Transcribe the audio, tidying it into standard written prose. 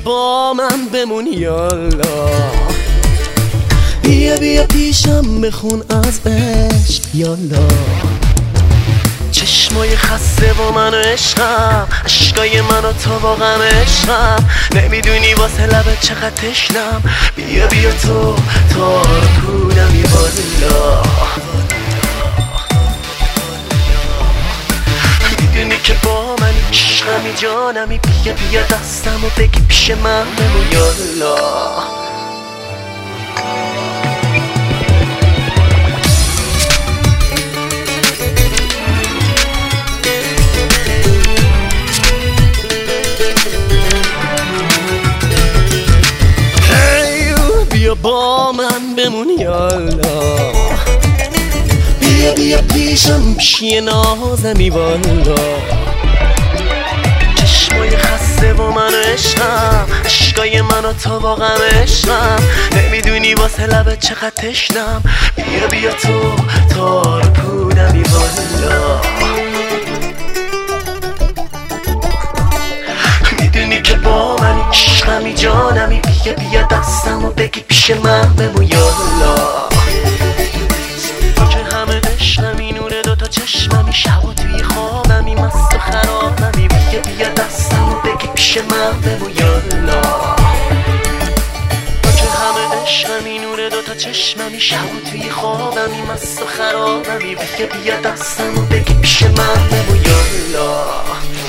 با من بمون یالا، بیا پیشم بخون از عشق یالا. چشمای خسته و من و عشقم، عشقای من و تو واقعا عشقم. نمیدونی واسه لبت چقدر تشنم، بیا تو تار پودمی والا. میدونی که با من عشقمی جانمی، بیا دستم و بگی پیش من بمون یالا. بیا با من بمون یالا، بیا پیشم پیشی نازمی والا. چشمای خسته و من و عشقم، عشقای من و تو واقعا عشقم. نمیدونی واسه لبت چقدر تشنم، بیا تو تار پودمی والا. میدونی که با من عشقمی جانمی، بیا دستم و بگی پیش من بمون یالا. تو که همه عشقمی، نور دوتا چشممی، شب و توی خوابمی، مست و خرابمی. بیا دستم و بگی پیش من بمون یالا. تو که همه عشقمی، نور دوتا چشممی، شب و توی خوابمی، مست و خرابمی. بیا دستم و بگی پیش من بمون یالا.